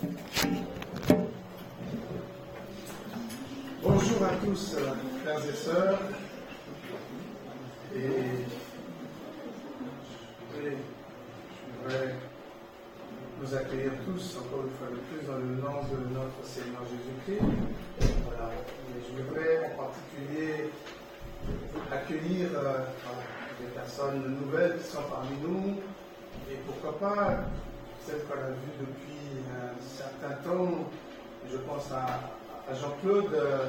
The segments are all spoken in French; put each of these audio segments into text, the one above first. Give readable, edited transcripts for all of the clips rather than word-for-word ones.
Bonjour à tous, frères et sœurs. Et je voudrais nous accueillir tous, encore une fois de plus, dans le nom de notre Seigneur Jésus-Christ. Voilà. Et je voudrais en particulier accueillir des personnes nouvelles qui sont parmi nous. Et pourquoi pas, celles qu'on a vues depuis un certain temps. Je pense à Jean-Claude,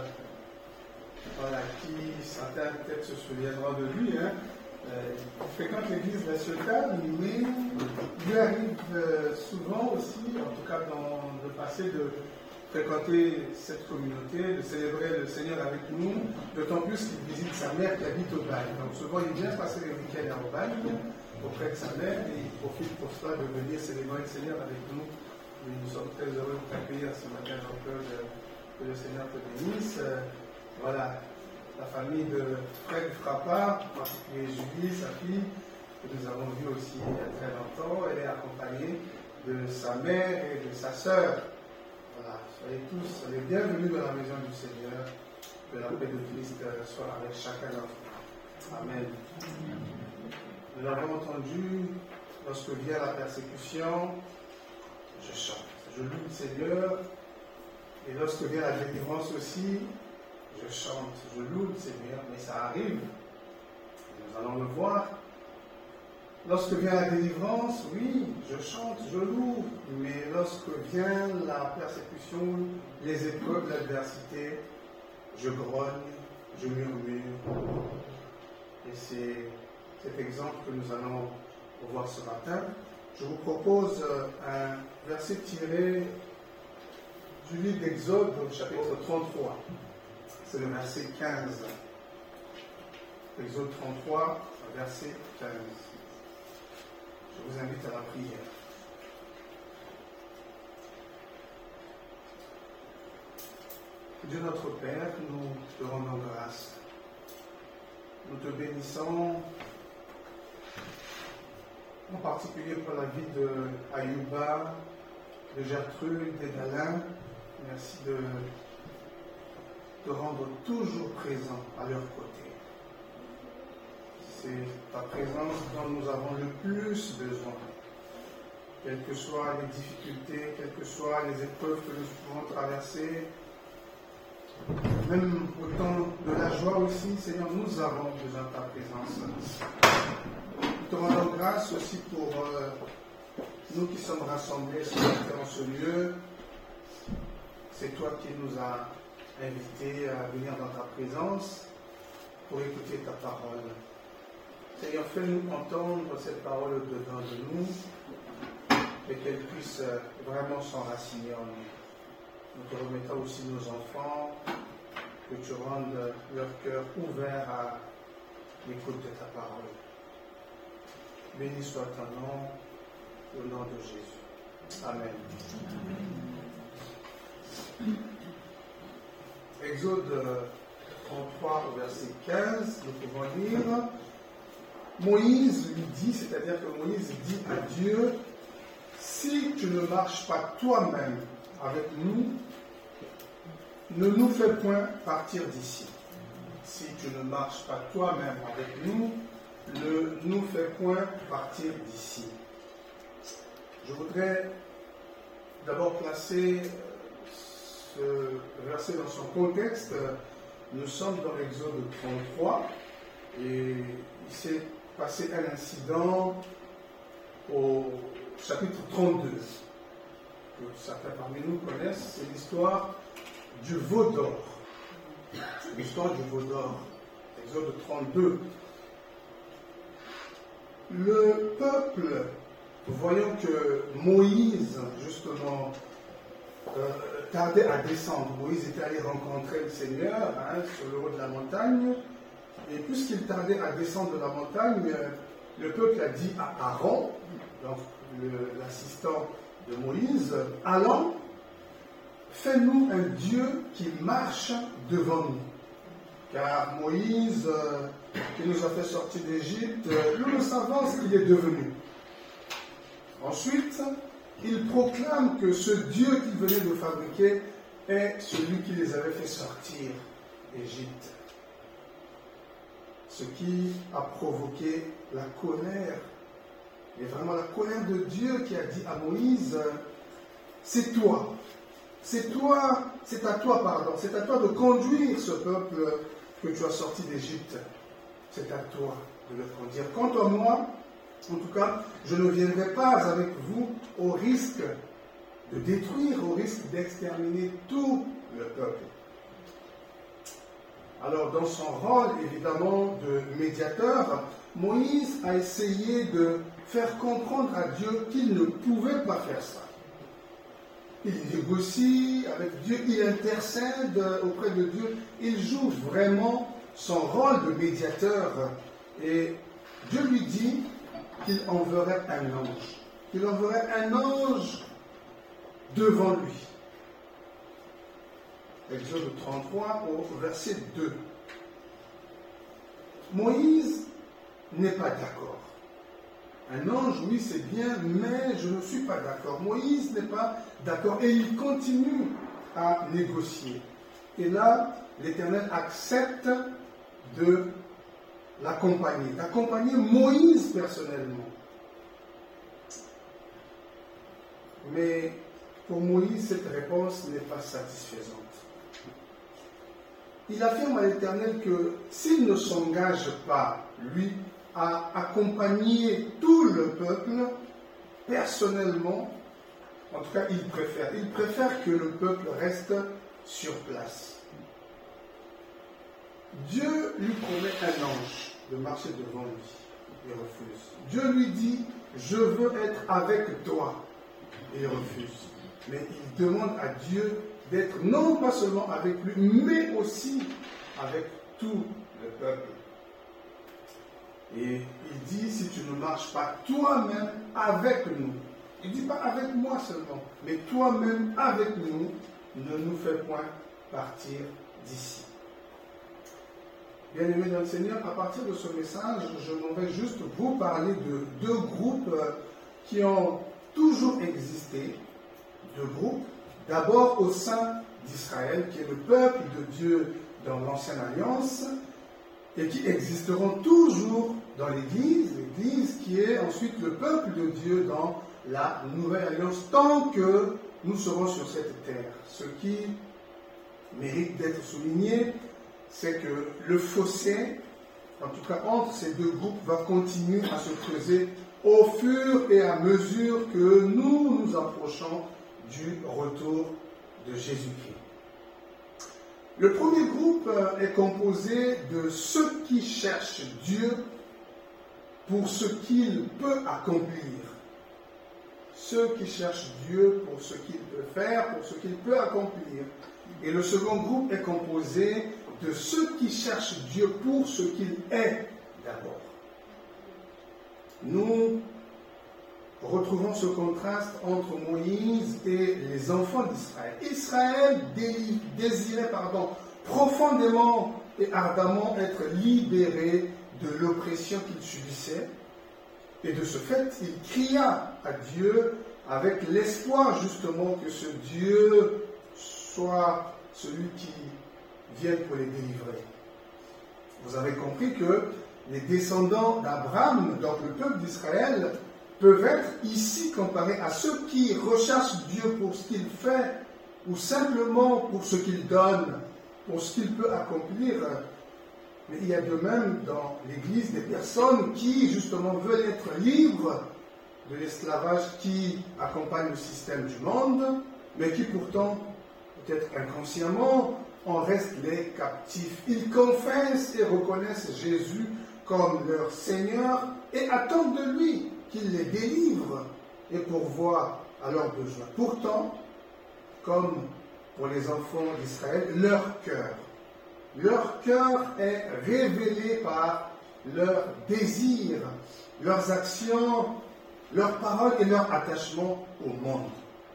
voilà, qui certains peut-être se souviendront de lui. Il fréquente l'église nationale, mais il lui arrive souvent aussi, en tout cas dans le passé, de fréquenter cette communauté, de célébrer le Seigneur avec nous, d'autant plus qu'il visite sa mère qui habite au Bagne. Donc souvent il vient passer les week-ends au Bagne auprès de sa mère et il profite pour cela de venir célébrer le Seigneur avec nous. Et nous sommes très heureux de t'accueillir ce matin, Jean-Claude, que le Seigneur te bénisse. Voilà. La famille de Fred Frappard, en particulier Julie, sa fille, que nous avons vue aussi il y a très longtemps. Elle est accompagnée de sa mère et de sa sœur. Voilà, soyez tous les bienvenus dans la maison du Seigneur. Que la paix de Christ soit avec chacun d'entre nous. Amen. Nous l'avons entendu, lorsque vient la persécution, je chante, je loue le Seigneur. Et lorsque vient la délivrance aussi, je chante, je loue le Seigneur, mais ça arrive. Nous allons le voir. Lorsque vient la délivrance, oui, je chante, je loue, mais lorsque vient la persécution, les épreuves, l'adversité, je grogne, je murmure. Et c'est cet exemple que nous allons voir ce matin. Je vous propose un verset tiré du livre d'Exode, chapitre 33. C'est le verset 15. Exode 33, verset 15. Je vous invite à la prière. Dieu notre Père, nous te rendons grâce. Nous te bénissons, en particulier pour la vie de Ayuba, de Gertrude et d'Alain. Merci de te rendre toujours présent à leur côté. C'est ta présence dont nous avons le plus besoin. Quelles que soient les difficultés, quelles que soient les épreuves que nous pouvons traverser, même au temps de la joie aussi, Seigneur, nous avons besoin de ta présence. Nous te rendons grâce aussi pour nous qui sommes rassemblés dans ce lieu. C'est toi qui nous as invités à venir dans ta présence pour écouter ta parole. Seigneur, fais-nous entendre cette parole dedans de nous et qu'elle puisse vraiment s'enraciner en nous. Nous te remettons aussi nos enfants, que tu rendes leur cœur ouvert à l'écoute de ta parole. Béni soit ton nom, au nom de Jésus. Amen. Exode 33, verset 15, nous pouvons lire. Moïse lui dit, c'est-à-dire que Moïse dit à Dieu, si tu ne marches pas toi-même avec nous, ne nous fais point partir d'ici. Si tu ne marches pas toi-même avec nous, ne nous fais point partir d'ici. Je voudrais d'abord placer ce verset dans son contexte. Nous sommes dans l'Exode 33 et il s'est passé un incident au chapitre 32 que certains parmi nous connaissent. C'est l'histoire du veau d'or. L'histoire du veau d'or. Exode 32. Le peuple, voyant que Moïse, justement, tardait à descendre. Moïse était allé rencontrer le Seigneur sur le haut de la montagne. Et puisqu'il tardait à descendre de la montagne, le peuple a dit à Aaron, donc l'assistant de Moïse, allons, fais-nous un Dieu qui marche devant nous. Car Moïse, qui nous a fait sortir d'Égypte, nous ne savons ce qu'il est devenu. Ensuite, ils proclament que ce Dieu qu'ils venaient de fabriquer est celui qui les avait fait sortir d'Égypte. Ce qui a provoqué la colère, et vraiment la colère de Dieu qui a dit à Moïse, c'est à toi de conduire ce peuple que tu as sorti d'Égypte. C'est à toi de le conduire. Quant à moi, en tout cas, je ne viendrai pas avec vous au risque de détruire, au risque d'exterminer tout le peuple. Alors, dans son rôle, évidemment, de médiateur, Moïse a essayé de faire comprendre à Dieu qu'il ne pouvait pas faire ça. Il négocie avec Dieu, il intercède auprès de Dieu, il joue vraiment son rôle de médiateur. Et Dieu lui dit qu'il enverrait un ange. Qu'il enverrait un ange devant lui. Exode 33 au verset 2. Moïse n'est pas d'accord. Un ange, oui, c'est bien, mais je ne suis pas d'accord. Moïse n'est pas d'accord et il continue à négocier. Et là, l'Éternel accepte de d'accompagner Moïse personnellement. Mais pour Moïse, cette réponse n'est pas satisfaisante. Il affirme à l'Éternel que s'il ne s'engage pas, lui, à accompagner tout le peuple, personnellement, en tout cas, il préfère que le peuple reste sur place. Dieu lui promet un ange de marcher devant lui. Il refuse. Dieu lui dit, je veux être avec toi. Il refuse. Mais il demande à Dieu d'être non pas seulement avec lui, mais aussi avec tout le peuple. Et il dit, si tu ne marches pas toi-même avec nous, il ne dit pas avec moi seulement, mais toi-même avec nous, ne nous fais point partir d'ici. Bien-aimés dans le Seigneur, à partir de ce message, je m'en vais juste vous parler de deux groupes qui ont toujours existé. Deux groupes. D'abord au sein d'Israël, qui est le peuple de Dieu dans l'Ancienne Alliance, et qui existeront toujours dans l'Église qui est ensuite le peuple de Dieu dans la Nouvelle Alliance, tant que nous serons sur cette terre. Ce qui mérite d'être souligné, c'est que le fossé, en tout cas entre ces deux groupes, va continuer à se creuser au fur et à mesure que nous nous approchons du retour de Jésus-Christ. Le premier groupe est composé de ceux qui cherchent Dieu pour ce qu'il peut accomplir. Ceux qui cherchent Dieu pour ce qu'il peut faire, pour ce qu'il peut accomplir. Et le second groupe est composé de ceux qui cherchent Dieu pour ce qu'il est d'abord. Nous retrouvons ce contraste entre Moïse et les enfants d'Israël. Israël désirait profondément et ardemment être libéré de l'oppression qu'il subissait. Et de ce fait, il cria à Dieu avec l'espoir justement que ce Dieu soit celui qui vienne pour les délivrer. Vous avez compris que les descendants d'Abraham, donc le peuple d'Israël, peuvent être ici comparés à ceux qui recherchent Dieu pour ce qu'il fait, ou simplement pour ce qu'il donne, pour ce qu'il peut accomplir. Mais il y a de même dans l'Église des personnes qui justement veulent être libres de l'esclavage qui accompagne le système du monde, mais qui pourtant, peut-être inconsciemment, en restent les captifs. Ils confessent et reconnaissent Jésus comme leur Seigneur et attendent de lui qu'il les délivre et pourvoie à leurs besoins. Pourtant, comme pour les enfants d'Israël, leur cœur est révélé par leurs désirs, leurs actions, leurs paroles et leur attachement au monde.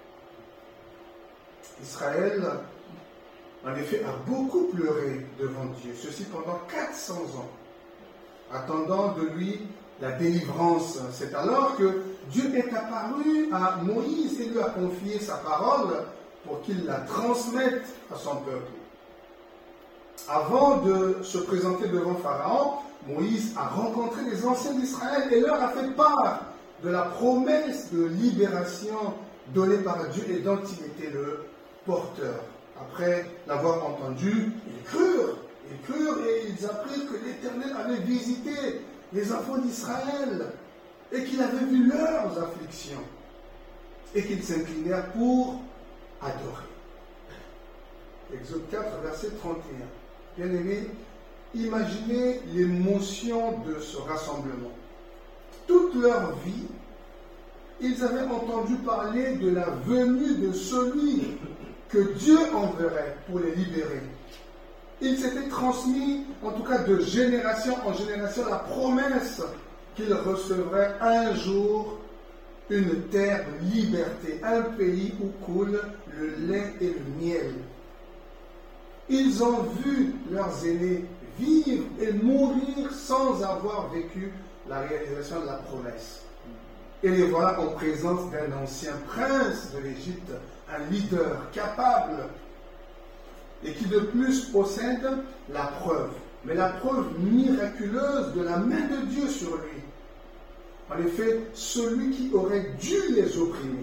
Israël, en effet, a beaucoup pleuré devant Dieu, ceci pendant 400 ans, attendant de lui la délivrance. C'est alors que Dieu est apparu à Moïse et lui a confié sa parole pour qu'il la transmette à son peuple. Avant de se présenter devant Pharaon, Moïse a rencontré les anciens d'Israël et leur a fait part de la promesse de libération donnée par Dieu et dont il était le porteur. Après l'avoir entendu, ils crurent et ils apprirent que l'Éternel avait visité les enfants d'Israël et qu'il avait vu leurs afflictions et qu'ils s'inclinèrent pour adorer. Exode 4, verset 31. Bien-aimés, imaginez l'émotion de ce rassemblement. Toute leur vie, ils avaient entendu parler de la venue de celui que Dieu enverrait pour les libérer. Il s'était transmis, en tout cas de génération en génération, la promesse qu'ils recevraient un jour une terre de liberté, un pays où coule le lait et le miel. Ils ont vu leurs aînés vivre et mourir sans avoir vécu la réalisation de la promesse. Et les voilà en présence d'un ancien prince de l'Égypte, un leader capable et qui de plus possède la preuve, mais la preuve miraculeuse de la main de Dieu sur lui. En effet, celui qui aurait dû les opprimer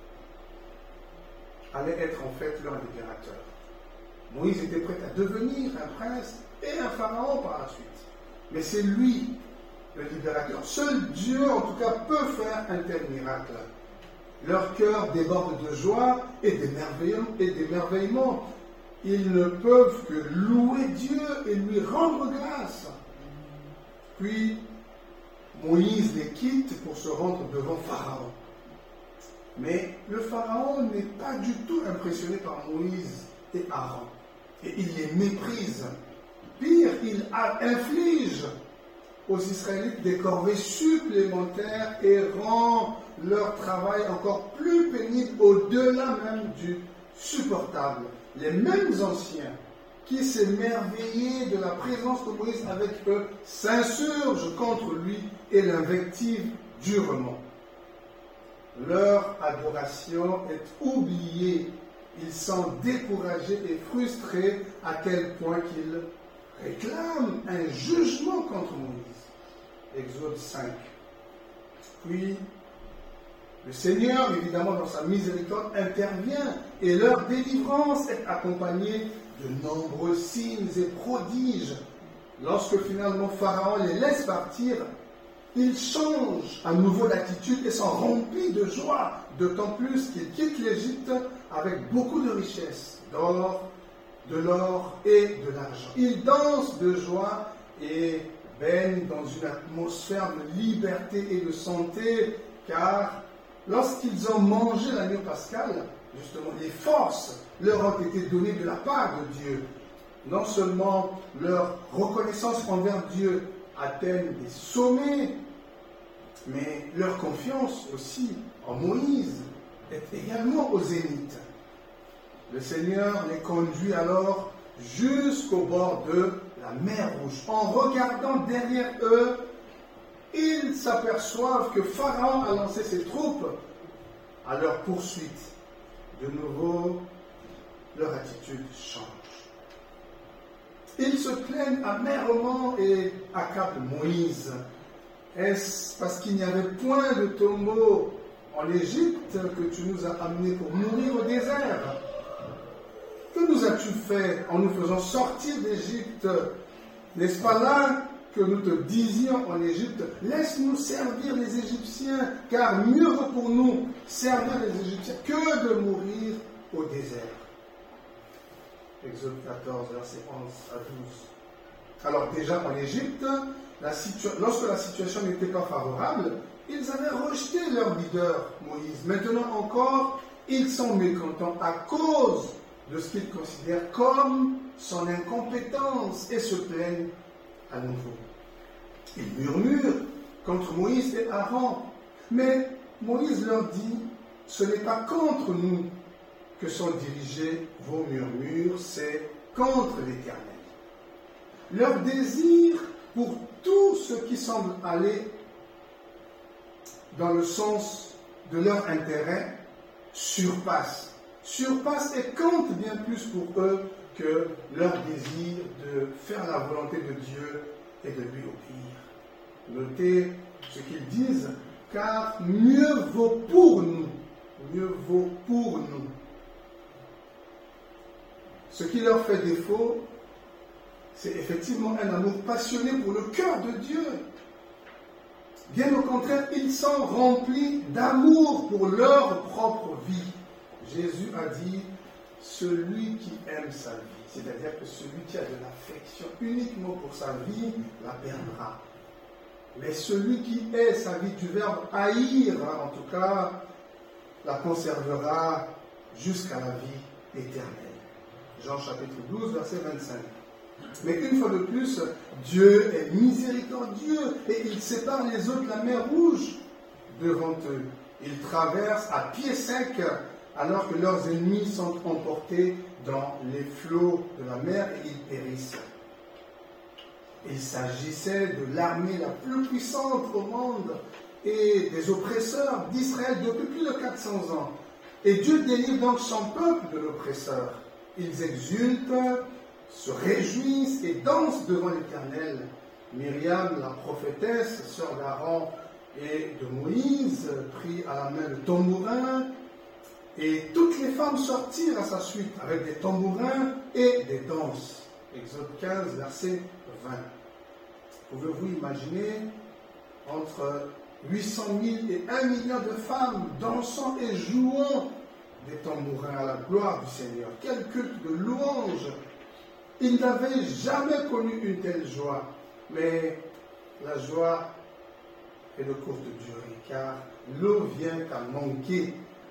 allait être en fait leur libérateur. Moïse était prêt à devenir un prince et un pharaon par la suite. Mais c'est lui, le libérateur. Seul Dieu, en tout cas, peut faire un tel miracle. Leur cœur déborde de joie et d'émerveillement. Ils ne peuvent que louer Dieu et lui rendre grâce. Puis, Moïse les quitte pour se rendre devant Pharaon. Mais le Pharaon n'est pas du tout impressionné par Moïse et Aaron. Et il les méprise. Pire, il inflige aux Israélites des corvées supplémentaires et rend leur travail encore plus pénible au-delà même du supportable. Les mêmes anciens qui s'émerveillaient de la présence de Moïse avec eux s'insurgent contre lui et l'invectivent durement. Leur adoration est oubliée. Ils sont découragés et frustrés à tel point qu'ils réclament un jugement contre Moïse. Exode 5. Puis, le Seigneur, évidemment, dans sa miséricorde, intervient et leur délivrance est accompagnée de nombreux signes et prodiges. Lorsque finalement Pharaon les laisse partir, ils changent à nouveau d'attitude et sont remplis de joie, d'autant plus qu'ils quittent l'Égypte avec beaucoup de richesses, d'or, de l'or et de l'argent. Ils dansent de joie et baignent dans une atmosphère de liberté et de santé, car lorsqu'ils ont mangé l'agneau pascal, justement, les forces leur ont été données de la part de Dieu. Non seulement leur reconnaissance envers Dieu atteigne des sommets, mais leur confiance aussi en Moïse est également au zénith. Le Seigneur les conduit alors jusqu'au bord de la mer Rouge. En regardant derrière eux, ils s'aperçoivent que Pharaon a lancé ses troupes à leur poursuite. De nouveau, leur attitude change. Ils se plaignent amèrement et accablent Moïse. Est-ce parce qu'il n'y avait point de tombeau en Égypte que tu nous as amenés pour mourir au désert? Que nous as-tu fait en nous faisant sortir d'Égypte? N'est-ce pas là que nous te disions en Égypte, laisse-nous servir les Égyptiens, car mieux vaut pour nous servir les Égyptiens que de mourir au désert. Exode 14, versets 11 à 12. Alors déjà en Égypte, lorsque la situation n'était pas favorable, ils avaient rejeté leur leader, Moïse. Maintenant encore, ils sont mécontents à cause de ce qu'ils considèrent comme son incompétence et se plaignent à nouveau. Ils murmurent contre Moïse et Aaron. Mais Moïse leur dit, ce n'est pas contre nous que sont dirigés vos murmures, c'est contre l'Éternel. Leur désir pour tout ce qui semble aller dans le sens de leur intérêt surpasse et compte bien plus pour eux que leur désir de faire la volonté de Dieu et de lui obéir. Notez ce qu'ils disent, car mieux vaut pour nous. Ce qui leur fait défaut, c'est effectivement un amour passionné pour le cœur de Dieu. Bien au contraire, ils sont remplis d'amour pour leur propre vie. Jésus a dit, celui qui aime sa vie, c'est-à-dire que celui qui a de l'affection uniquement pour sa vie, la perdra. Mais celui qui hait sa vie, du verbe haïr, en tout cas, la conservera jusqu'à la vie éternelle. Jean chapitre 12, verset 25. Mais une fois de plus, Dieu est miséricordieux et il sépare les eaux de la mer Rouge devant eux. Ils traversent à pied sec alors que leurs ennemis sont emportés dans les flots de la mer et ils périssent. Il s'agissait de l'armée la plus puissante au monde et des oppresseurs d'Israël depuis plus de 400 ans. Et Dieu délivre donc son peuple de l'oppresseur. Ils exultent, se réjouissent et dansent devant l'Éternel. Myriam, la prophétesse, sœur d'Aaron et de Moïse, prit à la main le tambourin, et toutes les femmes sortirent à sa suite avec des tambourins et des danses. Exode 15, verset 20. Pouvez-vous imaginer entre 800 000 et 1 million de femmes dansant et jouant des tambourins à la gloire du Seigneur? Quel culte de louange! Ils n'avaient jamais connu une telle joie, mais la joie est de courte durée, car l'eau vient à manquer.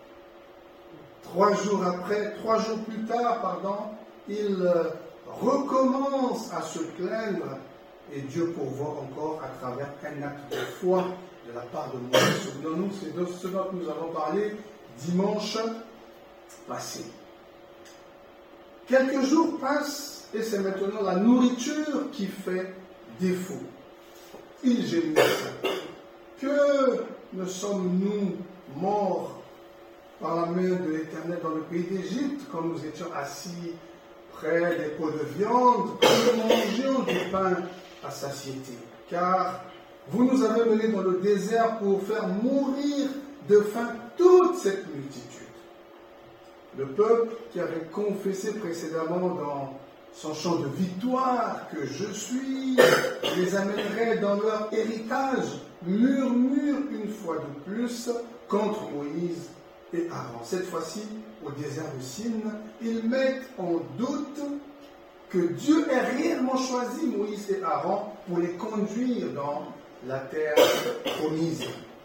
3 jours plus tard, ils recommencent à se plaindre et Dieu pourvoit encore à travers un acte de foi de la part de Moïse. Souvenons-nous, c'est de ce dont nous avons parlé dimanche passé. Quelques jours passent et c'est maintenant la nourriture qui fait défaut. Ils gémissent. Que ne sommes-nous morts par la main de l'Éternel dans le pays d'Égypte, quand nous étions assis près des pots de viande, quand nous mangions du pain à satiété. Car vous nous avez menés dans le désert pour faire mourir de faim toute cette multitude. Le peuple qui avait confessé précédemment dans son chant de victoire que je suis, les amènerait dans leur héritage, murmure une fois de plus contre Moïse et Aaron. Cette fois-ci, au désert de Sin, ils mettent en doute que Dieu ait réellement choisi Moïse et Aaron pour les conduire dans la terre promise.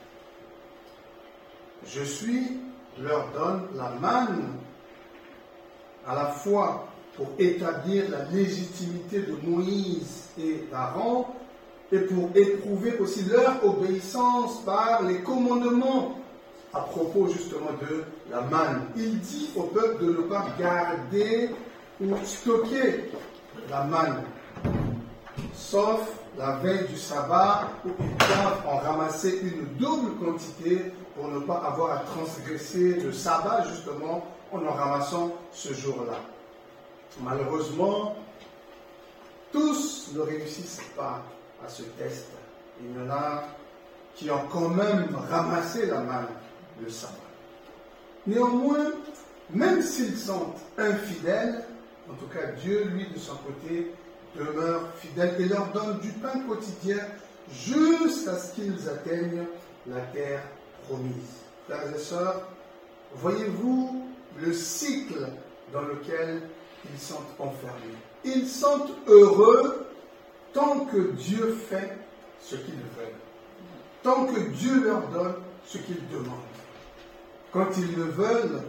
Je suis leur donne la manne à la fois pour établir la légitimité de Moïse et d'Aaron et pour éprouver aussi leur obéissance par les commandements à propos justement de la manne. Il dit au peuple de ne pas garder ou stocker la manne, sauf la veille du sabbat où ils doivent en ramasser une double quantité pour ne pas avoir à transgresser le sabbat justement en ramassant ce jour-là. Malheureusement, tous ne réussissent pas à ce test. Il y en a qui ont quand même ramassé la manne le sabbat. Néanmoins, même s'ils sont infidèles, en tout cas Dieu, lui, de son côté, demeure fidèle et leur donne du pain quotidien jusqu'à ce qu'ils atteignent la terre promise. Frères et sœurs, voyez-vous le cycle dans lequel ils sont enfermés. Ils sont heureux tant que Dieu fait ce qu'ils veulent, tant que Dieu leur donne ce qu'ils demandent. Quand ils le veulent,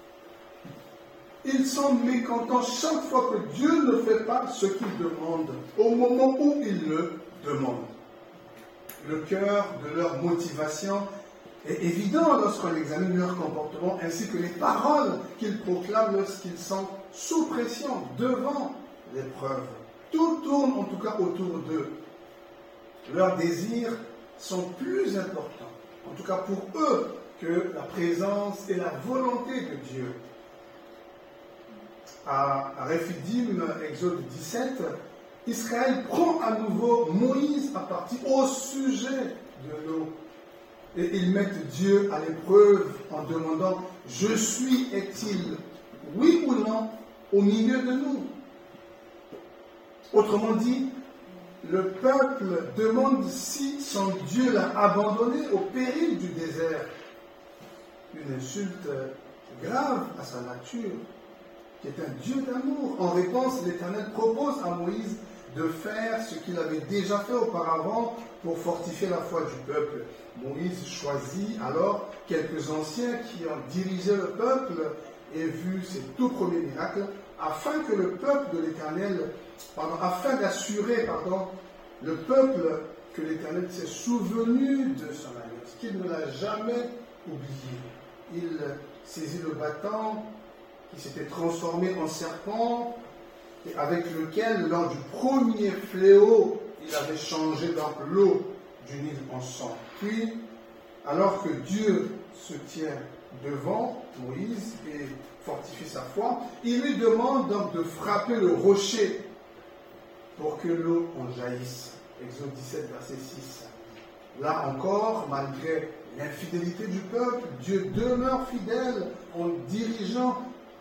ils sont mécontents chaque fois que Dieu ne fait pas ce qu'ils demandent, au moment où ils le demandent. Le cœur de leur motivation est évident lorsqu'on examine leur comportement ainsi que les paroles qu'ils proclament lorsqu'ils sont sous pression, devant l'épreuve. Tout tourne en tout cas autour d'eux. Leurs désirs sont plus importants en tout cas pour eux, que la présence et la volonté de Dieu. À Rephidim, Exode 17, Israël prend à nouveau Moïse à partir au sujet de l'eau. Et ils mettent Dieu à l'épreuve en demandant « Je suis, est-il, oui ou non, au milieu de nous ?» Autrement dit, le peuple demande si son Dieu l'a abandonné au péril du désert. Une insulte grave à sa nature, qui est un Dieu d'amour. En réponse, l'Éternel propose à Moïse de faire ce qu'il avait déjà fait auparavant pour fortifier la foi du peuple. Moïse choisit alors quelques anciens qui ont dirigé le peuple et vu ses tout premiers miracles, afin que le peuple de l'Éternel, afin d'assurer, le peuple que l'Éternel s'est souvenu de son alliance, qu'il ne l'a jamais oublié. Il saisit le bâton qui s'était transformé en serpent et avec lequel, lors du premier fléau, il avait changé donc l'eau du Nil en sang. Puis, alors que Dieu se tient devant Moïse et fortifie sa foi, il lui demande donc de frapper le rocher pour que l'eau en jaillisse. Exode 17, verset 6. Là encore, malgré l'infidélité du peuple, Dieu demeure fidèle en dirigeant,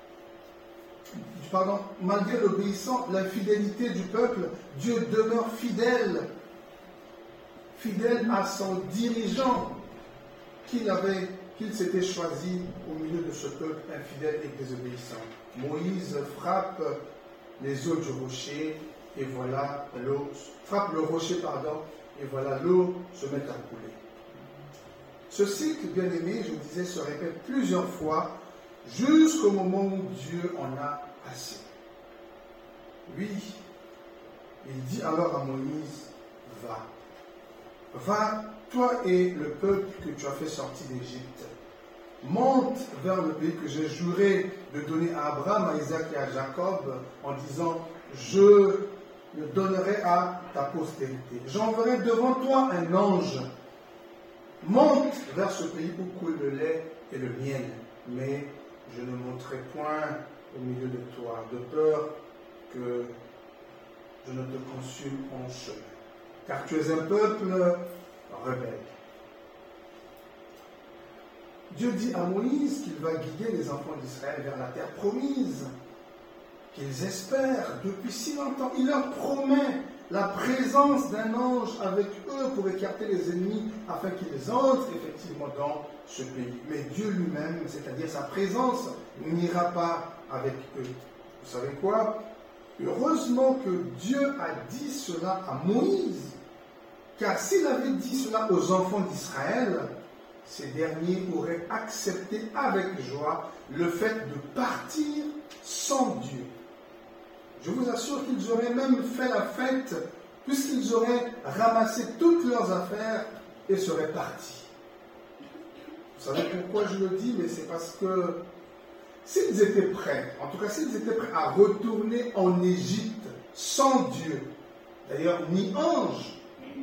malgré l'infidélité du peuple, Dieu demeure fidèle à son dirigeant qu'il s'était choisi au milieu de ce peuple infidèle et désobéissant. Moïse frappe les eaux du rocher et voilà l'eau, frappe le rocher, et voilà l'eau se met à couler. Ce cycle, bien aimé, je disais, se répète plusieurs fois jusqu'au moment où Dieu en a assez. Oui, il dit alors à Moïse, va, toi et le peuple que tu as fait sortir d'Égypte, monte vers le pays que j'ai juré de donner à Abraham, à Isaac et à Jacob, en disant, je le donnerai à ta postérité. J'enverrai devant toi un ange. Monte vers ce pays où coule le lait et le miel, mais je ne monterai point au milieu de toi, de peur que je ne te consume en chemin. Car tu es un peuple rebelle. Dieu dit à Moïse qu'il va guider les enfants d'Israël vers la terre promise, qu'ils espèrent depuis si longtemps. Il leur promet la présence d'un ange avec eux pour écarter les ennemis afin qu'ils entrent effectivement dans ce pays. Mais Dieu lui-même, c'est-à-dire sa présence, n'ira pas avec eux. Vous savez quoi? Heureusement que Dieu a dit cela à Moïse, car s'il avait dit cela aux enfants d'Israël, ces derniers auraient accepté avec joie le fait de partir sans Dieu. Je vous assure qu'ils auraient même fait la fête, puisqu'ils auraient ramassé toutes leurs affaires et seraient partis. Vous savez pourquoi je le dis? Mais c'est parce que s'ils étaient prêts, en tout cas s'ils étaient prêts à retourner en Égypte sans Dieu, d'ailleurs ni ange,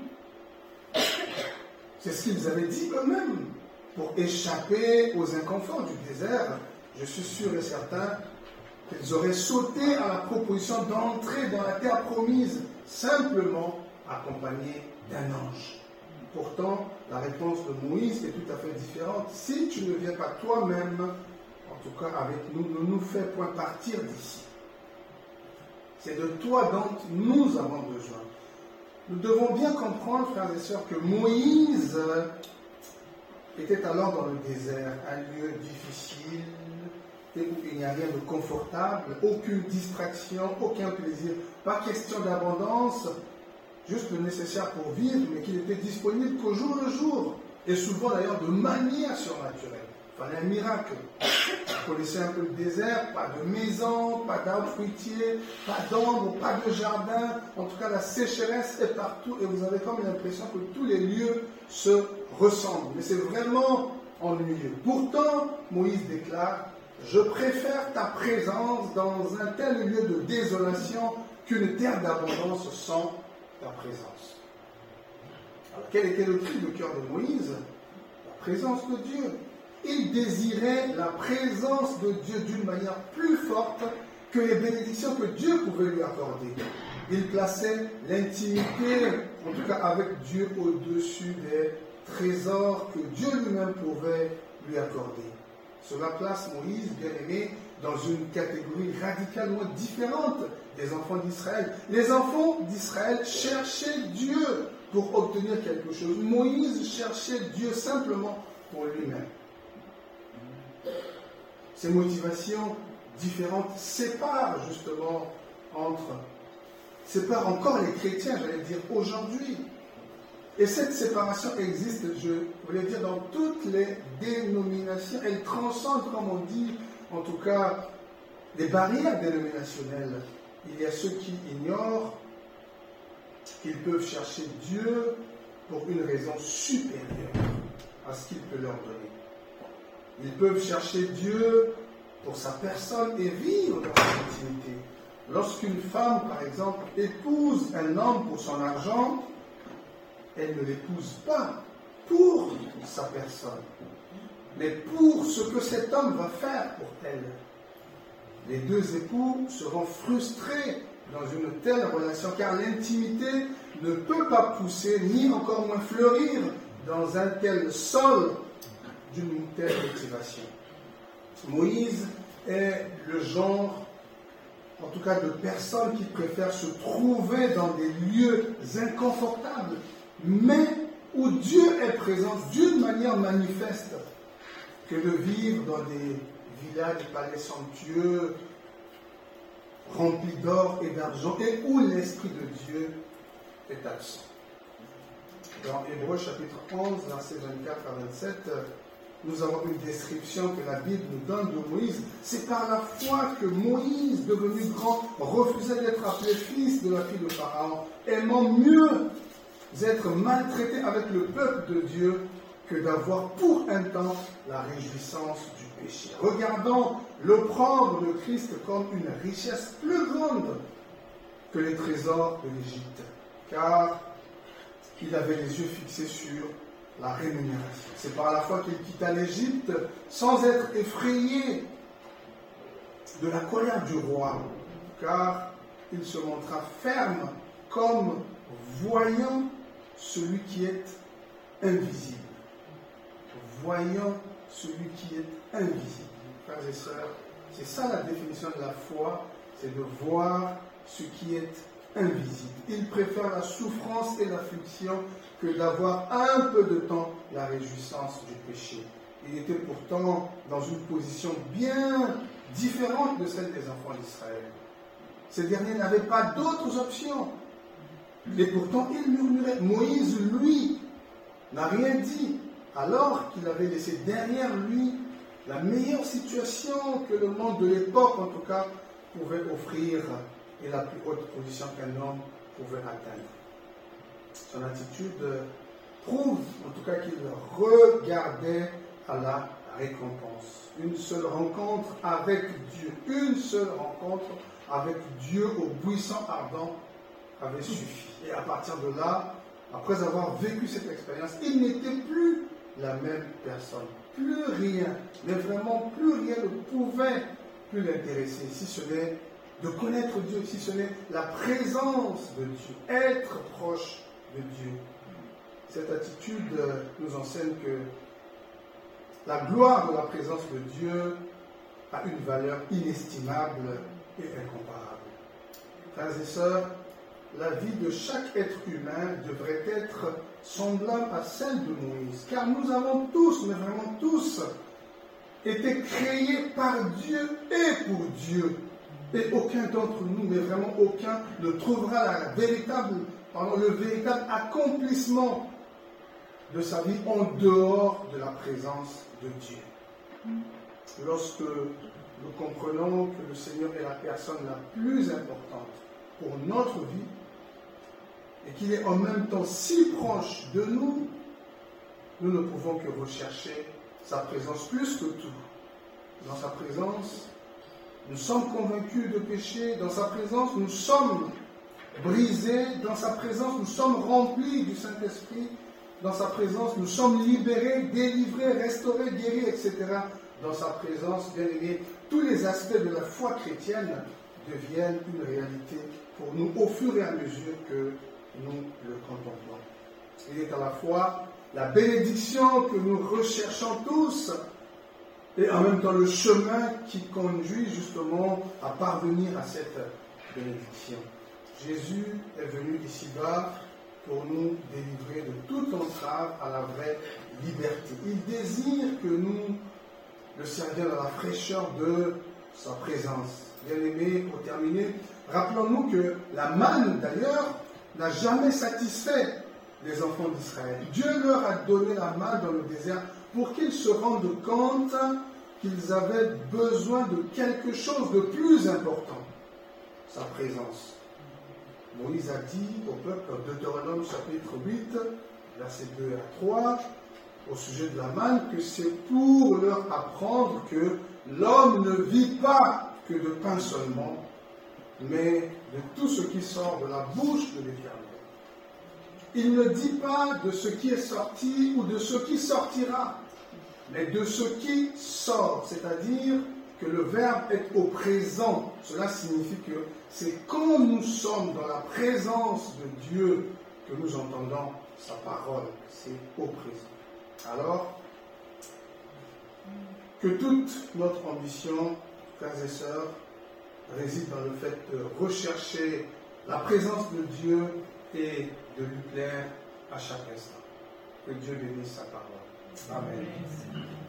c'est ce qu'ils avaient dit eux-mêmes, pour échapper aux inconforts du désert, je suis sûr et certain qu'ils auraient sauté à la proposition d'entrer dans la terre promise, simplement accompagnés d'un ange. Pourtant, la réponse de Moïse est tout à fait différente. Si tu ne viens pas toi-même, en tout cas avec nous, ne nous fais point partir d'ici. C'est de toi dont nous avons besoin. Nous devons bien comprendre, frères et sœurs, que Moïse était alors dans le désert, un lieu difficile, où il n'y a rien de confortable, aucune distraction, aucun plaisir, pas question d'abondance, juste le nécessaire pour vivre, mais qu'il était disponible qu'au jour le jour, et souvent d'ailleurs de manière surnaturelle. Il fallait un miracle. Vous connaissez un peu le désert, pas de maison, pas d'arbres fruitiers, pas d'ombre, pas de jardin, en tout cas la sécheresse est partout, et vous avez comme l'impression que tous les lieux se ressemblent. Mais c'est vraiment ennuyeux. Pourtant, Moïse déclare, je préfère ta présence dans un tel lieu de désolation qu'une terre d'abondance sans ta présence. Alors, quel était le cri de cœur de Moïse? présence de Dieu. Il désirait la présence de Dieu d'une manière plus forte que les bénédictions que Dieu pouvait lui accorder. Il plaçait l'intimité, en tout cas avec Dieu, au-dessus des trésors que Dieu lui-même pouvait lui accorder. Cela place Moïse, bien aimé, dans une catégorie radicalement différente des enfants d'Israël. Les enfants d'Israël cherchaient Dieu pour obtenir quelque chose. Moïse cherchait Dieu simplement pour lui-même. Ces motivations différentes séparent encore les chrétiens, j'allais dire, aujourd'hui. Et cette séparation existe, je voulais dire, dans toutes les dénominations. Elle transcende, comme on dit, en tout cas, les barrières dénominationnelles. Il y a ceux qui ignorent qu'ils peuvent chercher Dieu pour une raison supérieure à ce qu'il peut leur donner. Ils peuvent chercher Dieu pour sa personne et vivre dans son intimité. Lorsqu'une femme, par exemple, épouse un homme pour son argent, elle ne l'épouse pas pour sa personne, mais pour ce que cet homme va faire pour elle. Les deux époux seront frustrés dans une telle relation, car l'intimité ne peut pas pousser, ni encore moins fleurir dans un tel sol d'une telle motivation. Moïse est le genre, en tout cas, de personne qui préfère se trouver dans des lieux inconfortables, mais où Dieu est présent d'une manière manifeste, que de vivre dans des villas, des palais somptueux, remplis d'or et d'argent, et où l'Esprit de Dieu est absent. Dans Hébreux chapitre 11, versets 24 à 27, nous avons une description que la Bible nous donne de Moïse. C'est par la foi que Moïse, devenu grand, refusait d'être appelé fils de la fille de Pharaon, aimant mieux être maltraité avec le peuple de Dieu que d'avoir pour un temps la réjouissance du péché. Regardons l'opprobre de Christ comme une richesse plus grande que les trésors de l'Égypte, car il avait les yeux fixés sur la rémunération. C'est par la foi qu'il quitta l'Égypte sans être effrayé de la colère du roi, car il se montra ferme comme voyant celui qui est invisible. Voyant celui qui est invisible. Frères et sœurs, c'est ça la définition de la foi, c'est de voir ce qui est invisible. Il préfère la souffrance et l'affliction que d'avoir un peu de temps la réjouissance du péché. Il était pourtant dans une position bien différente de celle des enfants d'Israël. Ces derniers n'avaient pas d'autres options. Et pourtant, il murmurait. Moïse, lui, n'a rien dit, alors qu'il avait laissé derrière lui la meilleure situation que le monde de l'époque, en tout cas, pouvait offrir et la plus haute position qu'un homme pouvait atteindre. Son attitude prouve, en tout cas, qu'il regardait à la récompense. Une seule rencontre avec Dieu, une seule rencontre avec Dieu au buisson ardent avait suffi. Et à partir de là, après avoir vécu cette expérience, il n'était plus la même personne. Plus rien, mais vraiment plus rien ne pouvait plus l'intéresser, si ce n'est de connaître Dieu, si ce n'est la présence de Dieu, être proche de Dieu. Cette attitude nous enseigne que la gloire de la présence de Dieu a une valeur inestimable et incomparable. Frères et sœurs, la vie de chaque être humain devrait être semblable à celle de Moïse, car nous avons tous, mais vraiment tous, été créés par Dieu et pour Dieu. Et aucun d'entre nous, mais vraiment aucun, ne trouvera le véritable accomplissement de sa vie en dehors de la présence de Dieu. Lorsque nous comprenons que le Seigneur est la personne la plus importante pour notre vie, et qu'il est en même temps si proche de nous, nous ne pouvons que rechercher sa présence plus que tout. Dans sa présence, nous sommes convaincus de péché. Dans sa présence, nous sommes brisés. Dans sa présence, nous sommes remplis du Saint-Esprit. dans sa présence, nous sommes libérés, délivrés, restaurés, guéris, etc. Dans sa présence, bien aimés, tous les aspects de la foi chrétienne deviennent une réalité pour nous au fur et à mesure que nous le contemplons. Il est à la fois la bénédiction que nous recherchons tous et en même temps le chemin qui conduit justement à parvenir à cette bénédiction. Jésus est venu ici-bas pour nous délivrer de toute entrave à la vraie liberté. Il désire que nous le servions dans la fraîcheur de sa présence. Bien-aimés, pour terminer, rappelons-nous que la manne, d'ailleurs, n'a jamais satisfait les enfants d'Israël. Dieu leur a donné la manne dans le désert pour qu'ils se rendent compte qu'ils avaient besoin de quelque chose de plus important, sa présence. Moïse a dit au peuple, dans Deutéronome chapitre 8, versets 2 à 3, au sujet de la manne, que c'est pour leur apprendre que l'homme ne vit pas que de pain seulement, mais de tout ce qui sort de la bouche de l'Éternel. Il ne dit pas de ce qui est sorti ou de ce qui sortira, mais de ce qui sort, c'est-à-dire que le verbe est au présent. Cela signifie que c'est quand nous sommes dans la présence de Dieu que nous entendons sa parole. C'est au présent. Alors, que toute notre ambition, frères et sœurs, réside dans le fait de rechercher la présence de Dieu et de lui plaire à chaque instant. Que Dieu bénisse sa parole. Amen.